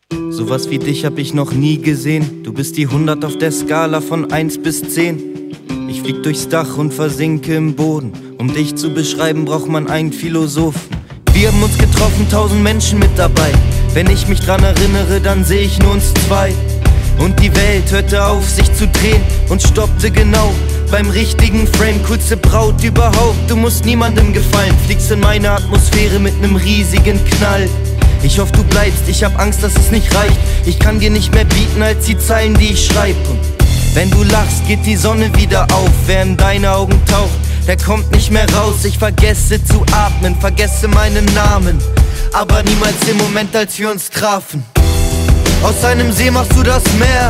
Sowas wie dich hab ich noch nie gesehen. Du bist die 100 auf der Skala von 1 bis 10. Ich flieg durchs Dach und versinke im Boden. Um dich zu beschreiben, braucht man einen Philosophen. Wir haben uns getroffen, 1000 Menschen mit dabei. Wenn ich mich dran erinnere, dann seh ich nur uns zwei. Und die Welt hörte auf, sich zu drehen und stoppte genau beim richtigen Frame. Coolste Braut überhaupt, du musst niemandem gefallen. Fliegst in meine Atmosphäre mit nem riesigen Knall. Ich hoffe, du bleibst, ich hab Angst, dass es nicht reicht. Ich kann dir nicht mehr bieten als die Zeilen, die ich schreib. Und wenn du lachst, geht die Sonne wieder auf. Wer in deine Augen taucht, der kommt nicht mehr raus. Ich vergesse zu atmen, vergesse meinen Namen, aber niemals den Moment, als wir uns trafen. Aus einem See machst du das Meer,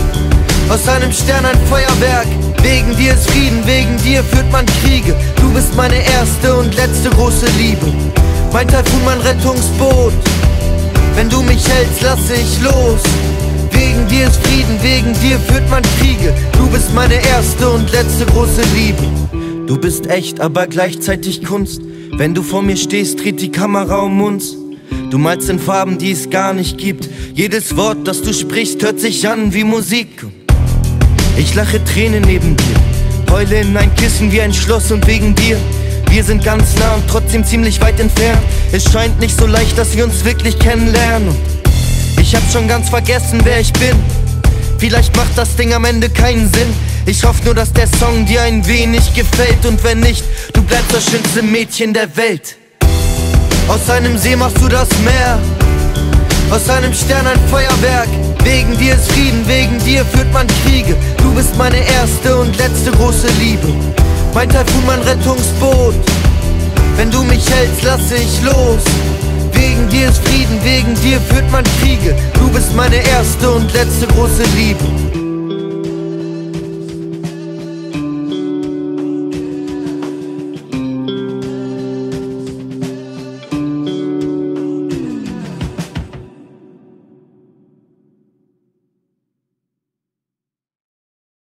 aus einem Stern ein Feuerwerk. Wegen dir ist Frieden, wegen dir führt man Kriege. Du bist meine erste und letzte große Liebe. Mein Taifun, mein Rettungsboot. Wenn du mich hältst, lasse ich los. Wegen dir ist Frieden, wegen dir führt man Kriege. Du bist meine erste und letzte große Liebe. Du bist echt, aber gleichzeitig Kunst. Wenn du vor mir stehst, dreht die Kamera um uns. Du malst in Farben, die es gar nicht gibt. Jedes Wort, das du sprichst, hört sich an wie Musik. Ich lache Tränen neben dir, heule in ein Kissen wie ein Schloss und wegen dir. Wir sind ganz nah und trotzdem ziemlich weit entfernt. Es scheint nicht so leicht, dass wir uns wirklich kennenlernen. Und ich hab schon ganz vergessen, wer ich bin. Vielleicht macht das Ding am Ende keinen Sinn. Ich hoffe nur, dass der Song dir ein wenig gefällt. Und wenn nicht, du bleibst das schönste Mädchen der Welt. Aus einem See machst du das Meer, aus einem Stern ein Feuerwerk. Wegen dir ist Frieden, wegen dir führt man Kriege. Du bist meine erste und letzte große Liebe. Mein Taifun, mein Rettungsboot. Wenn du mich hältst, lasse ich los. Wegen dir ist Frieden, wegen dir führt man Kriege. Du bist meine erste und letzte große Liebe.